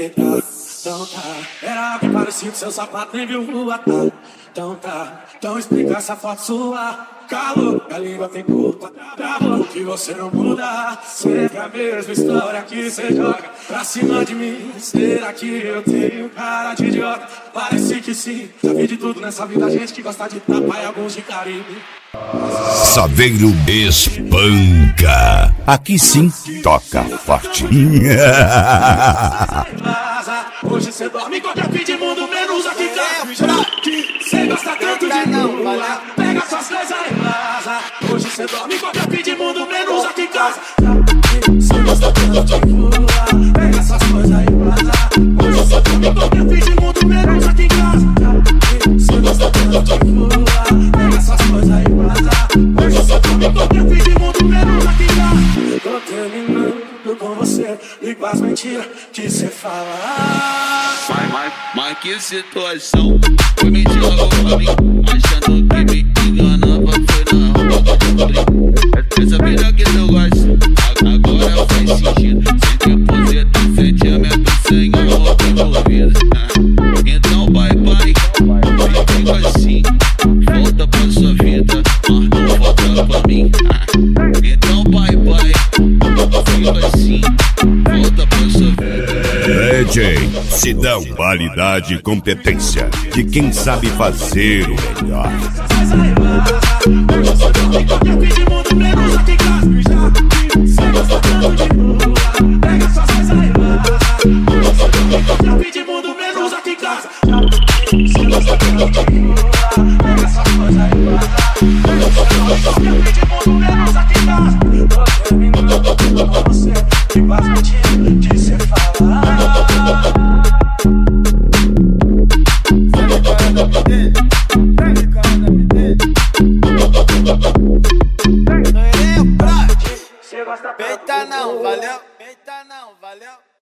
Então tá, era bem parecido, seu sapato nem viu rua, tá? Então tá, então explica essa foto sua. Calor, a língua tem culpa, travou que você não muda. Sempre a mesma história que você joga pra cima de mim. Será que eu tenho cara de idiota? Parece que sim, já vi de tudo nessa vida, gente que gosta de tapar e alguns de carinho. Saveiro espanca. Aqui sim, toca forte. Hoje cê dorme em qualquer fim de mundo, menos aqui em casa. Cê gosta tanto de lua, pega suas coisas e vaza. Hoje cê dorme em qualquer fim de mundo, menos aqui em casa. Cê gosta tanto de lua, pega suas coisas e vaza. Hoje cê dorme em qualquer fim de mundo, menos aqui em casa. Cê gosta tanto de lua, pega suas coisas e vaza. Hoje cê dorme em qualquer fim de mundo, menos aqui em casa. Tô terminando com você e com as mentiras que cê fala. Mas que situação, foi mentir logo pra mim, achando que me enganava, foi na roda de brinco. Essa vida que eu gosto, agora faz sentido. 100% sentimento sem a roupa envolvida. Então bye, fica assim, volta pra sua vida, mas não volta pra mim. Então bye, fica assim, volta pra sua vida. DJ Sidão, qualidade e competência de quem sabe fazer o melhor. Peita não, valeu.